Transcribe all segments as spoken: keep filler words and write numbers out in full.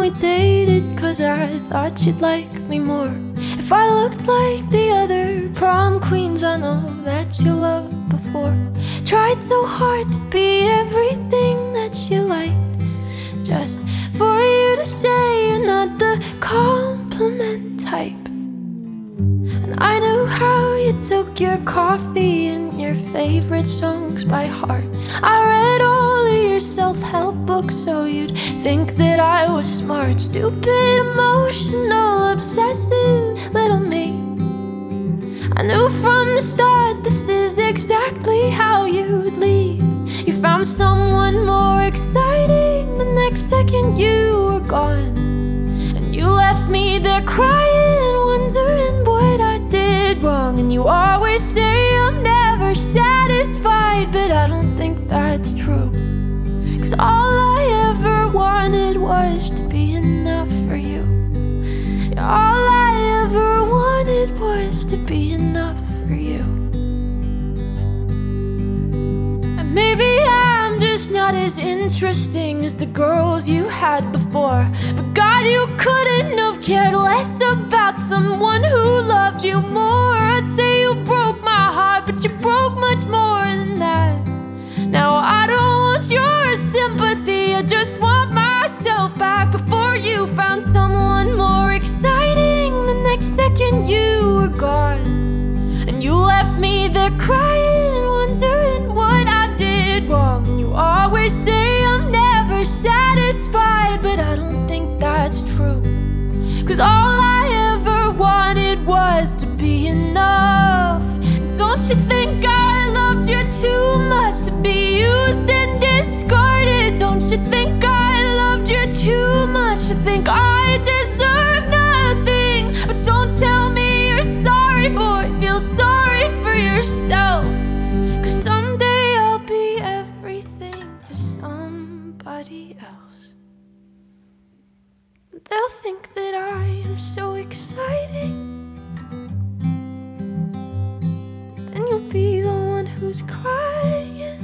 we dated, cause I thought you'd like me more. If I looked like the other prom queens I know that you loved before. Tried so hard to be everything that you like, just for you to say you're not the compliment type. And I knew how you took your coffee and your favorite songs by heart. I read all of your self-help books so you'd think that I was smart. Stupid, emotional, obsessive little me. I knew from the start this is exactly how you'd leave. You found someone more exciting, the next second you were gone. And you left me there crying, wondering what I did wrong. And you always say I'm never satisfied, but I don't think that's true. Cause all I ever wanted was to be enough for you. All I ever wanted was to be enough for you. And maybe I'm just not as interesting as the girls you had before, but God, you couldn't have cared less about someone who loved you more. I'd say you broke my heart, but you broke much more than that. Now I don't want your sympathy, I just want myself back. Before you found someone more exciting, the next second you were gone. And you left me there crying, wondering what I did wrong. And you always say I'm never satisfied, but I don't think that's true. Cause all I ever wanted was to be enough. Don't you think I loved you too much to be used and discarded? Don't you think I loved you too much to think I deserve nothing? But don't tell me you're sorry, boy, feel sorry for yourself. Cause someday I'll be everything to somebody else. They'll think that I am so exciting, and you'll be the one who's crying.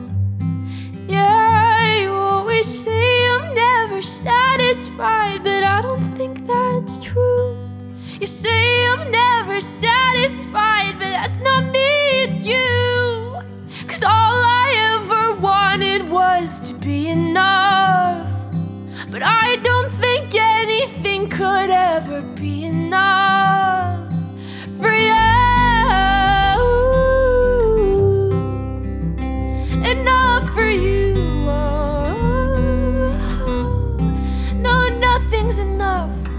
Yeah, you always say I'm never satisfied, but I don't think that's true. You say I'm never satisfied, but that's not me, it's you. Cause all I ever wanted was to be enough, but I don't think anything could ever be enough for you. Enough for you. Oh, no, nothing's enough